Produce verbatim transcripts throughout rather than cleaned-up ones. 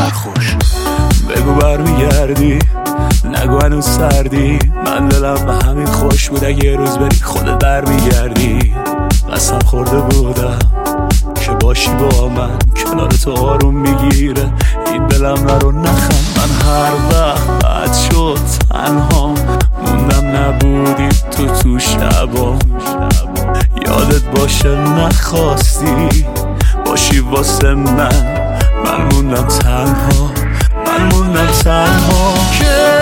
نخوش. بگو برمیگردی، نگو هنوز سردی. من دلم به همین خوش بود اگه یه روز بری خودت برمیگردی. قسم خورده بودم که باشی با من، کنار تو آروم میگیره این دلم نرو نخند. من هر وقت بد شد تنها موندم نبودی تو تو شبام. یادت باشه نخواستی باشی واسه من، من موندم تنها، من موندم تنها. که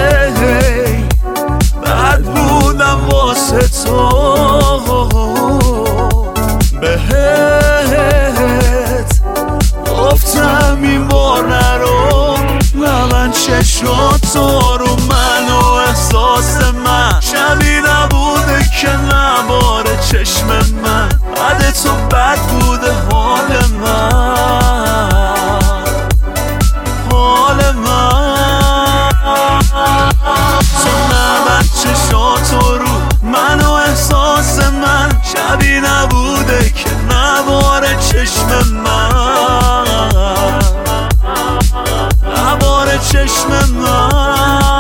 بد بودم واسه تو، بهت گفتم این بار نرو. نه من چشاتو رو من و احساس من شبیه نبوده که نباره چشم من. بعد تو بد بوده حال من، حال من. تو نه من چشاتو رو من و احساس من شبیه نبوده که نباره چشم من، نباره چشم من.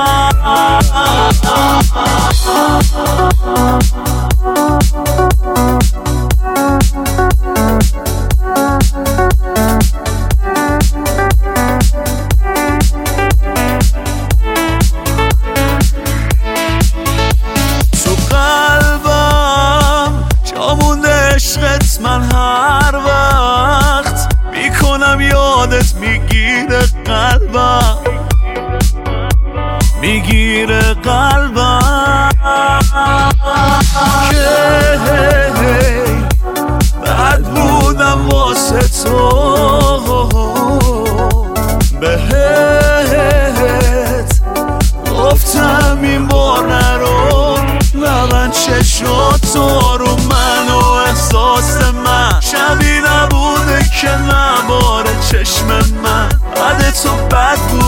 تو قلبم جا مونده عشقت، من هر وقت میکنم یادت میگیره قلبم، میگیره قلبم. که بد بودم واسه تو، بهت گفتم این بار نرو. نه من چشاتو رو من و احساس من شبیه نبوده که نباره چشم من. بعد تو بد